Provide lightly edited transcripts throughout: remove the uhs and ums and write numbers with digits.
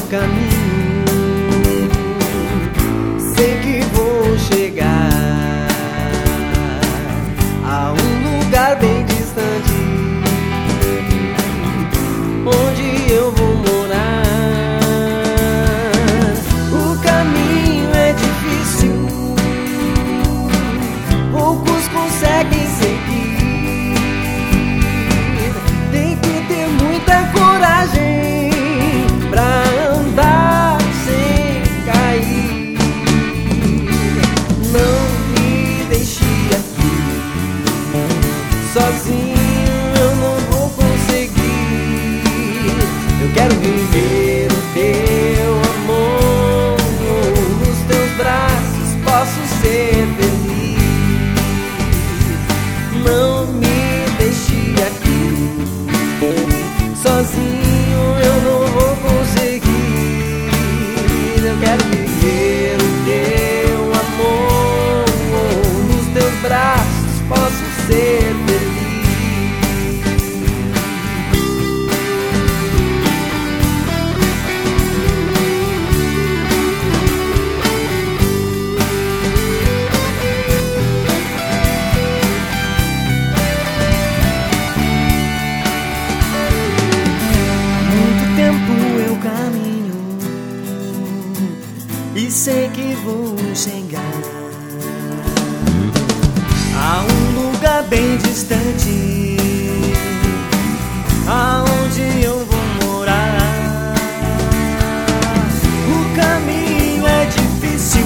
caminho, sei que vou chegar a um lugar bem distante, onde eu vou morar. O caminho é difícil, poucos conseguem seguir. Tem que ter muita coragem pra andar sem cair. Não me deixe aqui sozinho, eu não vou conseguir. Eu quero viver o teu amor, nos teus braços posso ser feliz. Não me deixe aqui sozinho, eu não vou conseguir. Eu quero viver o teu amor, nos teus braços posso ser feliz. Eu caminho e sei que vou chegar a um lugar bem distante, aonde eu vou morar. O caminho é difícil,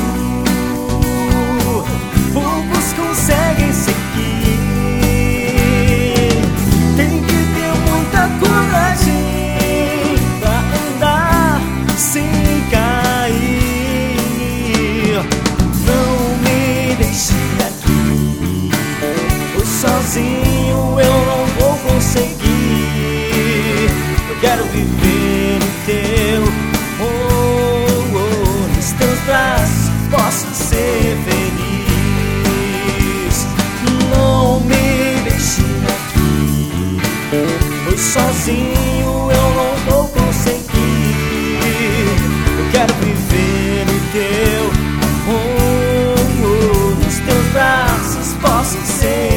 poucos conseguem seguir. Tem que ter muita coragem sem cair. Não me deixe aqui, pois sozinho eu não vou conseguir. Eu quero viver no teu amor, nos teus braços posso ser feliz. Não me deixe aqui, pois sozinho eu não vou conseguir. Quero viver no teu amor, nos teus braços posso ser